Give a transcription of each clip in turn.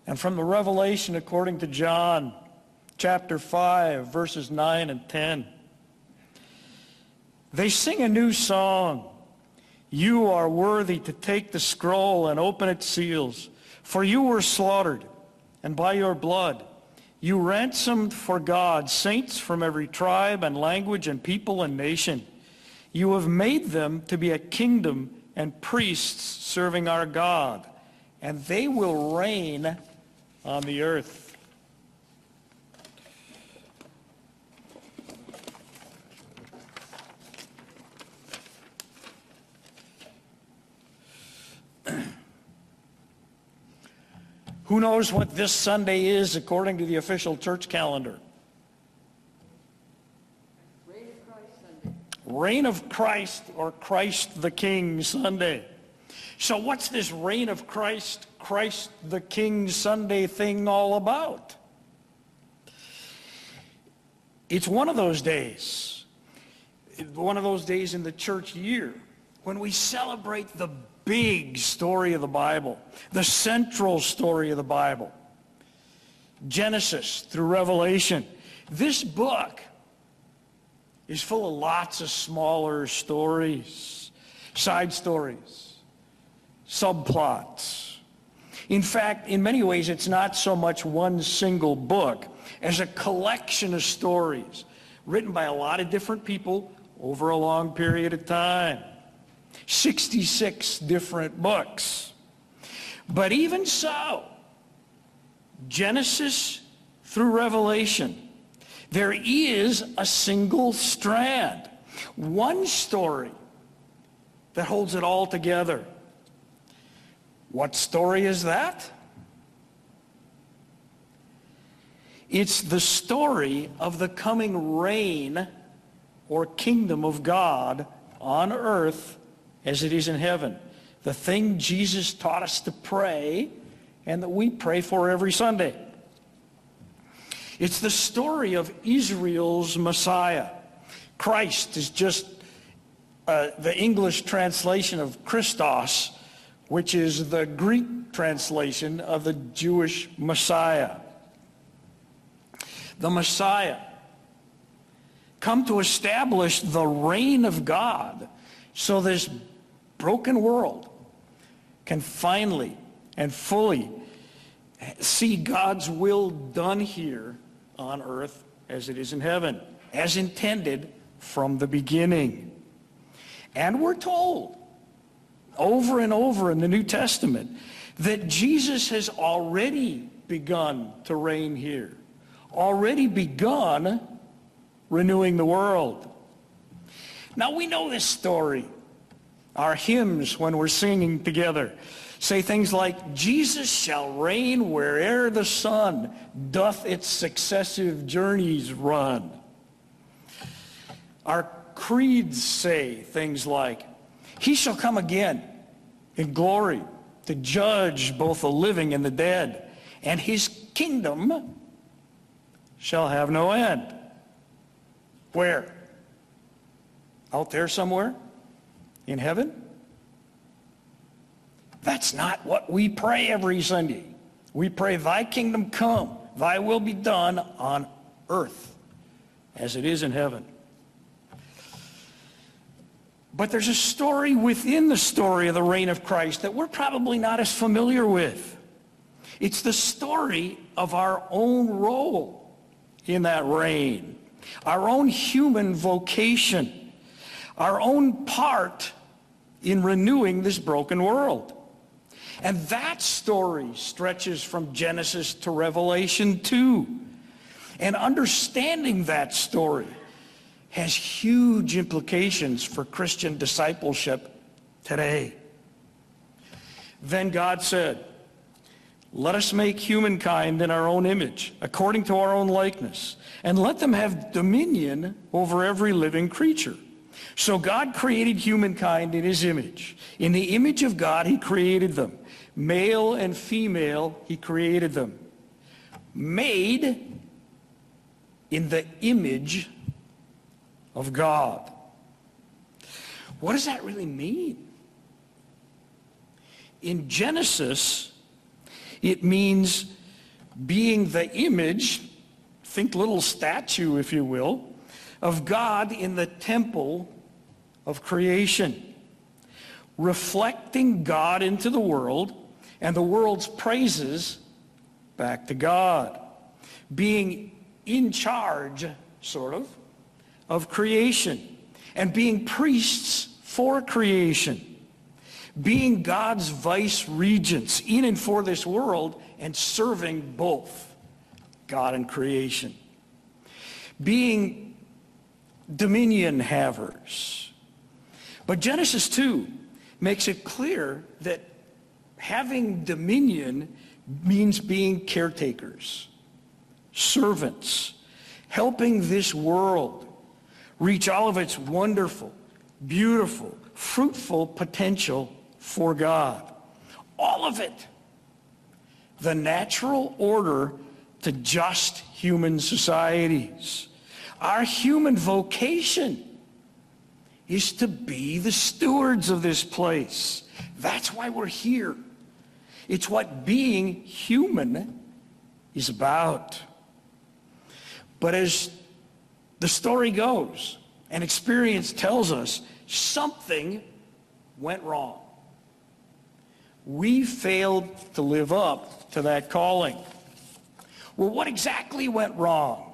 And from the Revelation according to John, chapter 5, verses 9 and 10. They sing a new song. You are worthy to take the scroll and open its seals, for you were slaughtered, and by your blood you ransomed for God saints from every tribe and language and people and nation. You have made them to be a kingdom and priests serving our God, and they will reign on the earth. Who knows what this Sunday is according to the official church calendar? Reign of Christ Sunday. Reign of Christ, or Christ the King Sunday. So what's this Reign of Christ, Christ the King Sunday thing all about? It's one of those days in the church year when we celebrate the big story of the Bible, the central story of the Bible, Genesis through Revelation. This book is full of lots of smaller stories, side stories, subplots. In fact, in many ways, it's not so much one single book as a collection of stories written by a lot of different people over a long period of time. 66 different books. But even so, Genesis through Revelation, there is a single strand, one story that holds it all together. What story is that? It's the story of the coming reign or kingdom of God on earth as it is in heaven. The thing Jesus taught us to pray and that we pray for every Sunday. It's the story of Israel's Messiah. Christ is just the English translation of Christos, which is the Greek translation of the Jewish Messiah. The Messiah come to establish the reign of God so this broken world can finally and fully see God's will done here on earth as it is in heaven, as intended from the beginning. And we're told over and over in the New Testament that Jesus has already begun to reign here, already begun renewing the world. Now we know this story. Our hymns, when we're singing together, say things like, Jesus shall reign where'er the sun doth its successive journeys run. Our creeds say things like, he shall come again in glory to judge both the living and the dead, and his kingdom shall have no end. Where? Out there somewhere? In heaven? That's not what we pray every Sunday. We pray, thy kingdom come, thy will be done on earth as it is in heaven. But there's a story within the story of the reign of Christ that we're probably not as familiar with. It's the story of our own role in that reign, our own human vocation, our own part in renewing this broken world. And that story stretches from Genesis to Revelation 2. And understanding that story has huge implications for Christian discipleship today. Then God said, let us make humankind in our own image, according to our own likeness, and let them have dominion over every living creature. So God created humankind in his image. In the image of God, he created them. Male and female, he created them. Made in the image of God. What does that really mean? In Genesis, It means being the image, think little statue, if you will, of God in the temple of creation, reflecting God into the world and the world's praises back to God, being in charge, sort of creation, and being priests for creation, being God's vice regents in and for this world and serving both God and creation, being dominion havers. But Genesis 2 makes it clear that having dominion means being caretakers, servants, helping this world reach all of its wonderful, beautiful, fruitful potential for God. All of it. The natural order to just human societies. Our human vocation is to be the stewards of this place. That's why we're here. It's what being human is about. But as the story goes, and experience tells us, something went wrong. We failed to live up to that calling. Well, what exactly went wrong?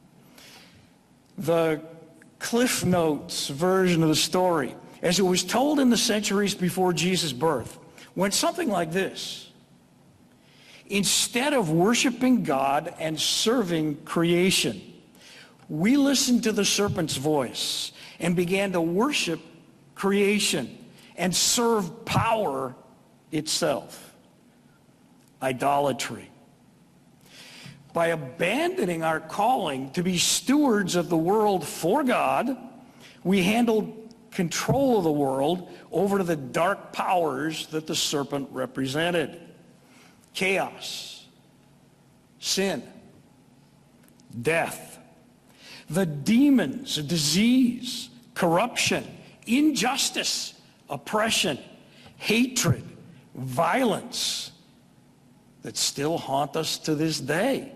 The Cliff Notes version of the story, as it was told in the centuries before Jesus' birth, went something like this. Instead of worshiping God and serving creation, we listened to the serpent's voice and began to worship creation and serve power itself. Idolatry. By abandoning our calling to be stewards of the world for God, we handled control of the world over to the dark powers that the serpent represented. Chaos, sin, death, the demons of disease, corruption, injustice, oppression, hatred, violence that still haunt us to this day.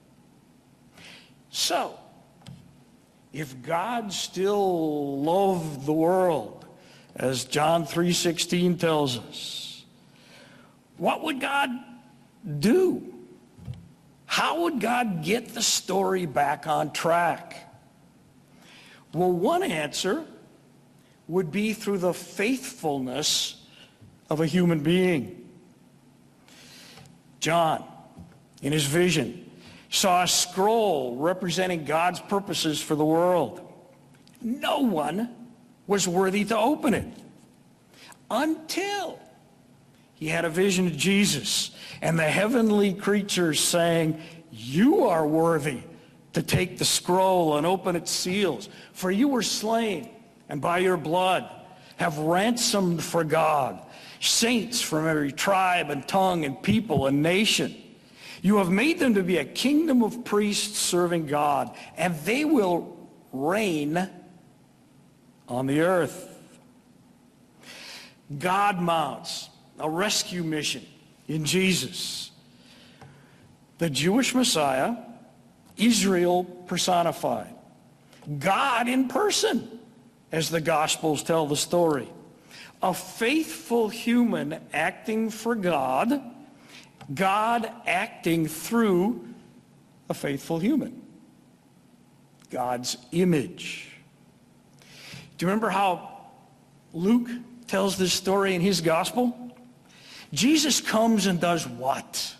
So, if God still loved the world, as John 3:16 tells us, what would God do? How would God get the story back on track? Well, one answer would be through the faithfulness of a human being. John, in his vision, saw a scroll representing God's purposes for the world. No one was worthy to open it until he had a vision of Jesus and the heavenly creatures saying, "You are worthy to take the scroll and open its seals, for you were slain, and by your blood have ransomed for God saints from every tribe and tongue and people and nation. You have made them to be a kingdom of priests serving God, and they will reign on the earth." God mounts a rescue mission in Jesus. The Jewish Messiah, Israel personified. God in person, as the Gospels tell the story. A faithful human acting for God, God acting through a faithful human. God's image. Do you remember how Luke tells this story in his gospel? Jesus comes and does what?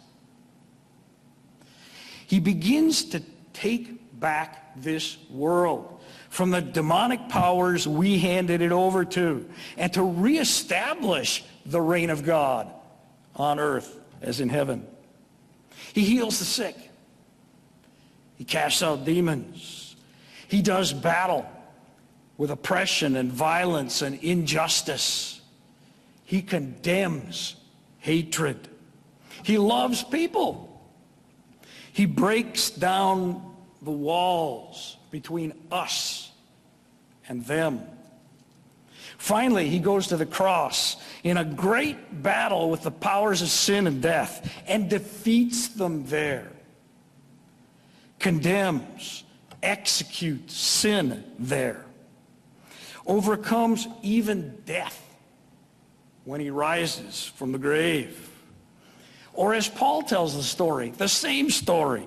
He begins to take back this world from the demonic powers we handed it over to, and to reestablish the reign of God on earth as in heaven. He heals the sick. He casts out demons. He does battle with oppression and violence and injustice. He condemns hatred. He loves people. He breaks down the walls between us and them. Finally, he goes to the cross in a great battle with the powers of sin and death and defeats them there. Condemns, executes sin there. Overcomes even death when he rises from the grave. Or as Paul tells the story, the same story.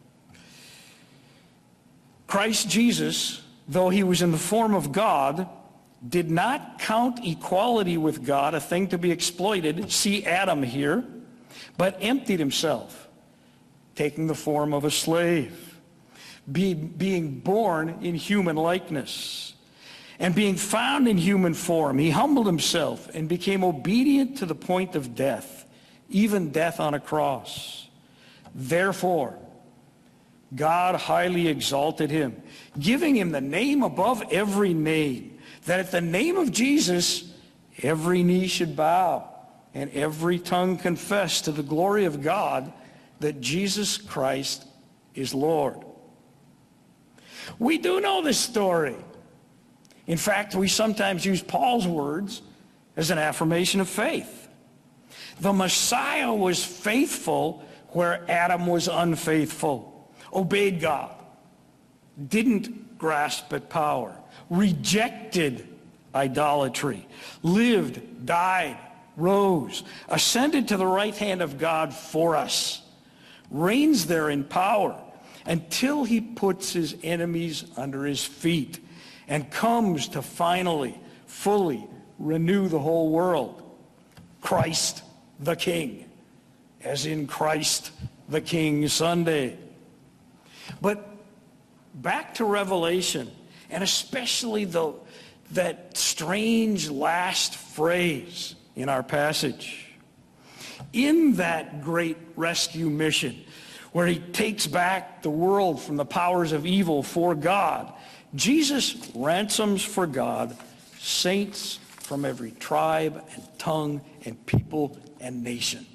Christ Jesus, though he was in the form of God, did not count equality with God a thing to be exploited, see Adam here, but emptied himself, taking the form of a slave, being born in human likeness. And being found in human form, he humbled himself and became obedient to the point of death, even death on a cross. Therefore, God highly exalted him, giving him the name above every name, that at the name of Jesus, every knee should bow and every tongue confess to the glory of God that Jesus Christ is Lord. We do know this story. In fact, we sometimes use Paul's words as an affirmation of faith. The Messiah was faithful where Adam was unfaithful, obeyed God, didn't grasp at power, rejected idolatry, lived, died, rose, ascended to the right hand of God for us, reigns there in power until he puts his enemies under his feet and comes to finally, fully renew the whole world. Christ the King, as in Christ the King Sunday. But back to Revelation, and especially that strange last phrase in our passage. In that great rescue mission, where he takes back the world from the powers of evil for God, Jesus ransoms for God saints from every tribe and tongue and people and nation.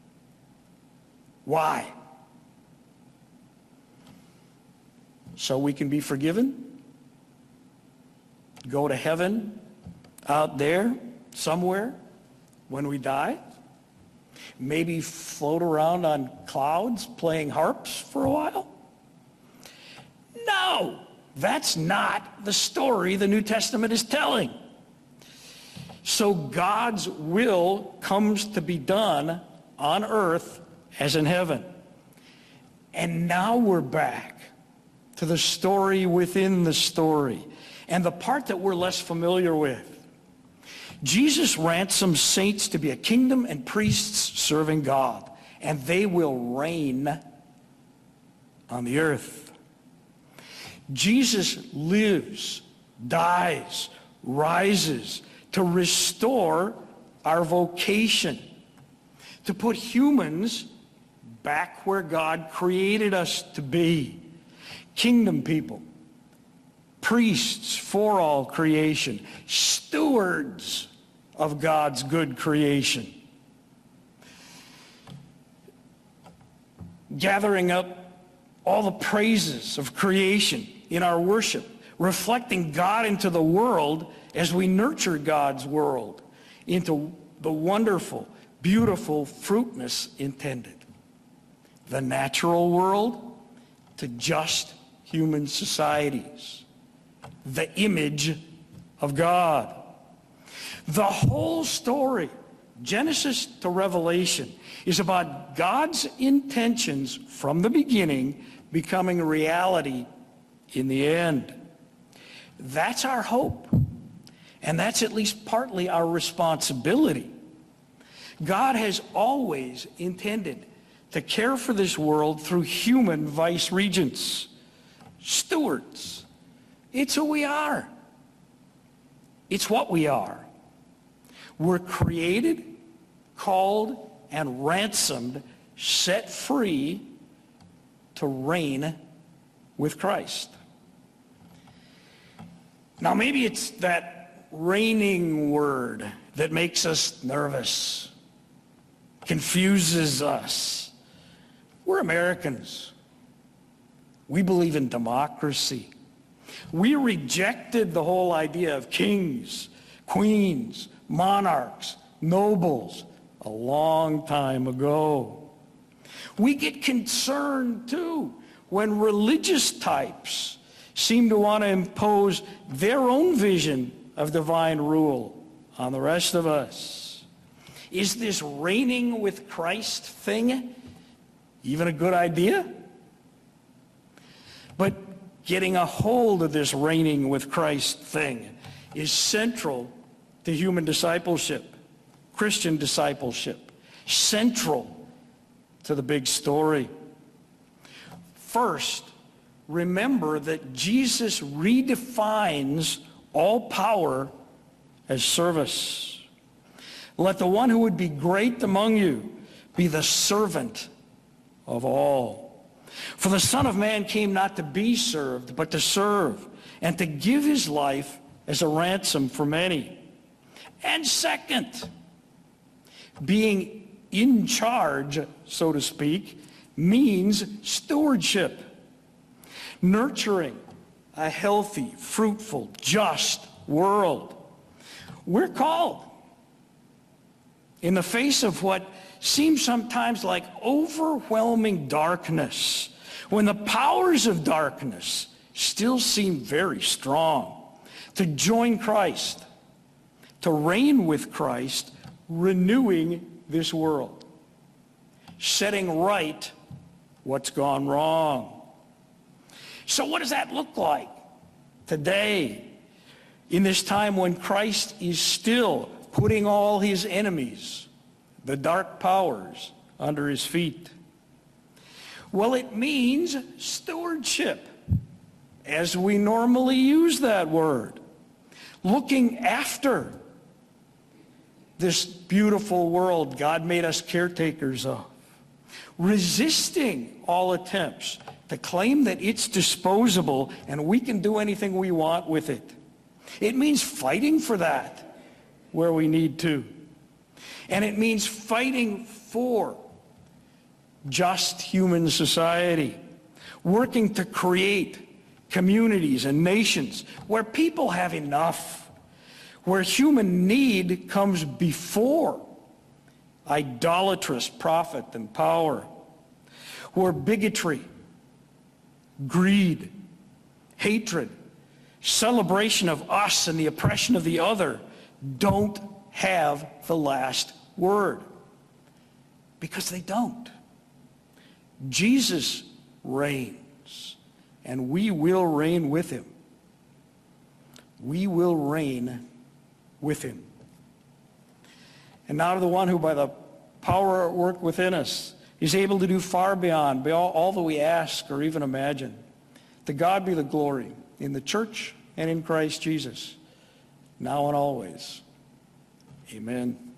Why? So we can be forgiven, go to heaven out there somewhere when we die, maybe float around on clouds playing harps for a while? No! That's not the story the New Testament is telling. So God's will comes to be done on earth as in heaven. And now we're back to the story within the story, and the part that we're less familiar with. Jesus ransoms saints to be a kingdom and priests serving God, and they will reign on the earth. Jesus lives, dies, rises to restore our vocation, to put humans back where God created us to be. Kingdom people, priests for all creation, stewards of God's good creation. Gathering up all the praises of creation in our worship, reflecting God into the world as we nurture God's world into the wonderful, beautiful fruitness intended. The natural world to just human societies. The image of God. The whole story, Genesis to Revelation, is about God's intentions from the beginning becoming reality in the end. That's our hope. And that's at least partly our responsibility. God has always intended to care for this world through human vice-regents, stewards. It's who we are. It's what we are. We're created, called, and ransomed, set free to reign with Christ. Now maybe it's that reigning word that makes us nervous, confuses us. We're Americans. We believe in democracy. We rejected the whole idea of kings, queens, monarchs, nobles, a long time ago. We get concerned, too, when religious types seem to want to impose their own vision of divine rule on the rest of us. Is this reigning with Christ thing even a good idea? But getting a hold of this reigning with Christ thing is central to human discipleship, Christian discipleship, central to the big story. First, remember that Jesus redefines all power as service. Let the one who would be great among you be the servant of all. For the Son of Man came not to be served, but to serve, and to give his life as a ransom for many. And second, being in charge, so to speak, means stewardship. Nurturing a healthy, fruitful, just world. We're called, in the face of what seems sometimes like overwhelming darkness, when the powers of darkness still seem very strong, to join Christ, to reign with Christ, renewing this world, setting right what's gone wrong. So what does that look like today, in this time when Christ is still putting all his enemies, the dark powers, under his feet? Well, it means stewardship, as we normally use that word. Looking after this beautiful world God made us caretakers of. Resisting all attempts to claim that it's disposable and we can do anything we want with it. It means fighting for that where we need to. And it means fighting for just human society, working to create communities and nations where people have enough, where human need comes before idolatrous profit and power, where bigotry, greed, hatred, celebration of us and the oppression of the other don't have the last word. Because they don't. Jesus reigns, and we will reign with him. We will reign with him. And now to the one who by the power at work within us is able to do far beyond all that we ask or even imagine. To God be the glory in the church and in Christ Jesus, now and always. Amen.